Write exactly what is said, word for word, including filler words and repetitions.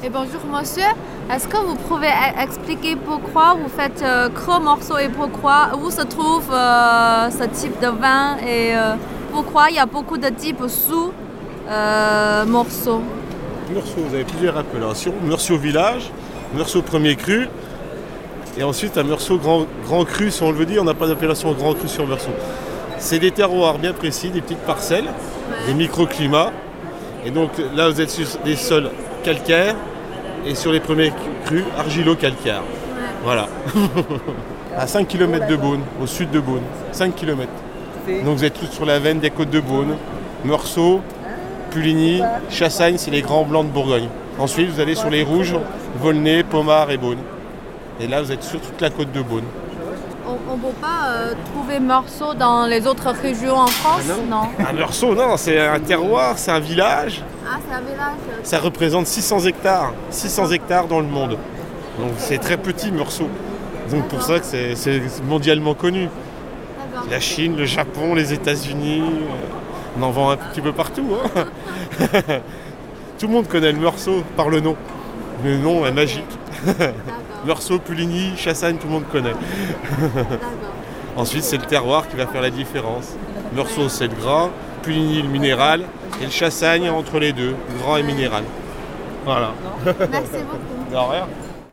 Et bonjour monsieur, est-ce que vous pouvez e- expliquer pourquoi vous faites euh, Cru Morceau et pourquoi, où se trouve euh, ce type de vin et euh, pourquoi il y a beaucoup de types sous euh, Morceau? Meursault, vous avez plusieurs appellations. Meursault village, Meursault premier cru, et ensuite un Meursault grand, grand cru, si on le veut dire, on n'a pas d'appellation grand cru sur Meursault. C'est des terroirs bien précis, des petites parcelles, Ouais. des microclimats. Et donc là, vous êtes sur des sols calcaires et sur les premiers crus, argilo-calcaires. Voilà. À cinq kilomètres de Beaune, au sud de Beaune. cinq kilomètres. Donc vous êtes tous sur la veine des côtes de Beaune. Meursault, Puligny, Chassagne, c'est les grands blancs de Bourgogne. Ensuite, vous allez sur les rouges, Volnay, Pommard et Beaune. Et là, vous êtes sur toute la côte de Beaune. On ne peut pas euh, trouver Morceau dans les autres régions en France? Non. Un Meursault, non, c'est un terroir, c'est un village. Ah, c'est un village. Ça représente six cents hectares. six cents hectares dans le monde. Donc c'est très petit, Meursault. Donc pour ça que c'est, c'est mondialement connu. D'accord. La Chine, le Japon, les États-Unis, euh, on en vend un petit peu partout. Hein. Tout le monde connaît le Meursault par le nom. Le nom est magique. D'accord. Meursault, Puligny, Chassagne, tout le monde connaît. D'accord. Ensuite, c'est le terroir qui va faire la différence. Meursault, c'est le gras, Puligny, le minéral, et le Chassagne entre les deux, le gras et minéral. Voilà. Merci beaucoup. De rien.